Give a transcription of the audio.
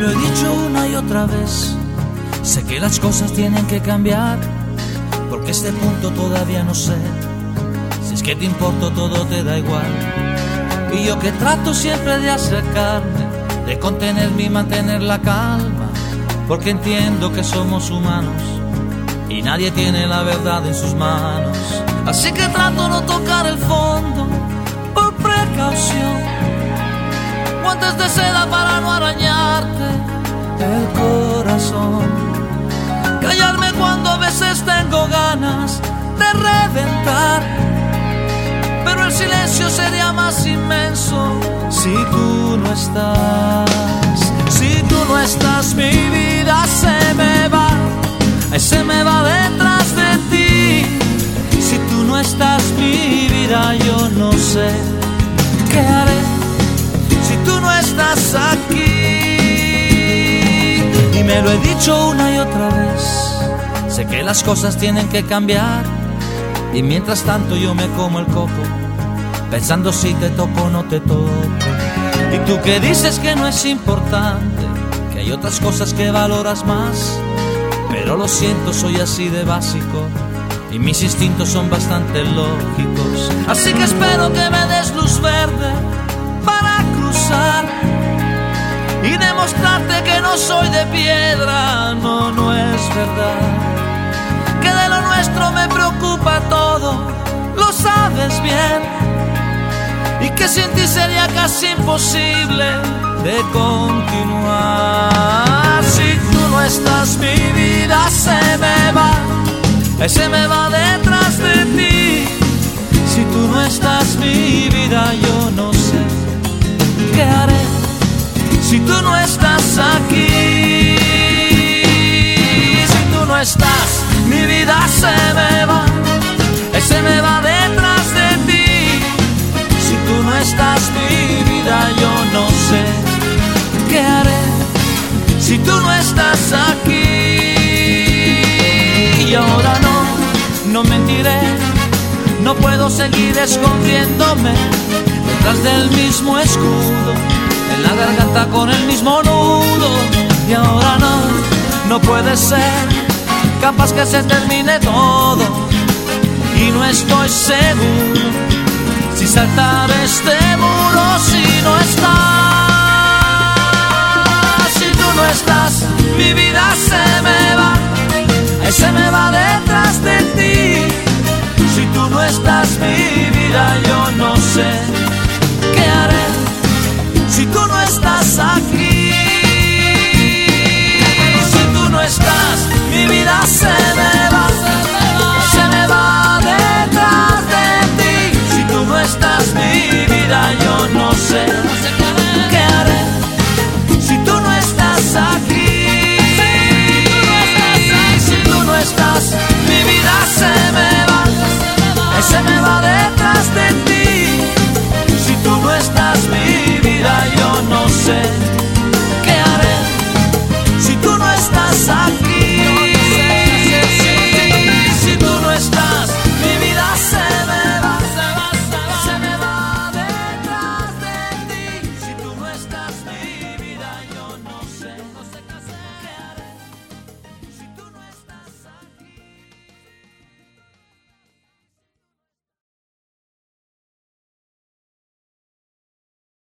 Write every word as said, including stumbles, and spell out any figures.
lo he dicho una y otra vez, sé que las cosas tienen que cambiar, porque este punto todavía no sé si es que te importo, todo te da igual. Y yo que trato siempre de acercarme, de contenerme y mantener la calma, porque entiendo que somos humanos y nadie tiene la verdad en sus manos. Así que trato no tocar el fondo por precaución, guantes de seda para no arañarte el corazón, callarme cuando a veces tengo ganas de reventar, pero el silencio sería más inmenso si tú no estás. Si tú no estás, mi vida se me va, se me va detrás de ti. Si tú no estás, mi vida, yo no sé qué haré. Si tú no estás aquí, y me lo he dicho una y otra vez, sé que las cosas tienen que cambiar, y mientras tanto yo me como el coco, pensando si te toco o no te toco. Y tú que dices que no es importante, que hay otras cosas que valoras más, pero lo siento, soy así de básico y mis instintos son bastante lógicos. Así que espero que me des luz verde para cruzar y demostrarte que no soy de piedra. No, no es verdad, que de lo nuestro me preocupa todo, lo sabes bien, y que sin ti sería casi imposible de continuar. Si tú no estás, mi vida se me va, se me va detrás de ti. Si tú no estás, mi vida, yo no sé qué haré. Si tú no estás aquí, si tú no estás, mi vida se me va, se me va detrás de ti. Si tú no estás, mi vida, yo no sé qué haré. Si tú no estás aquí, y ahora no, no mentiré, no puedo seguir escondiéndome detrás del mismo escudo, en la garganta con el mismo nudo. Y ahora no, no puede ser, capaz que se termine todo, y no estoy seguro si saltar este muro. Si no estás, si tú no estás, mi vida se me va, se me va detrás de ti. Si tú no estás, mi